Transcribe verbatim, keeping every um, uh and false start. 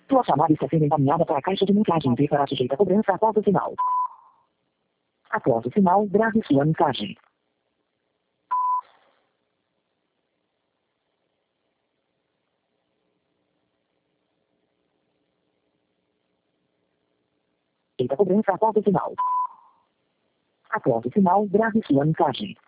Sua chamada está sendo encaminhada para a caixa de mensagem e será sujeita a cobrança após o sinal. Após o sinal, grave sua mensagem. Sujeita a cobrança após o sinal. Após o sinal, grave sua mensagem.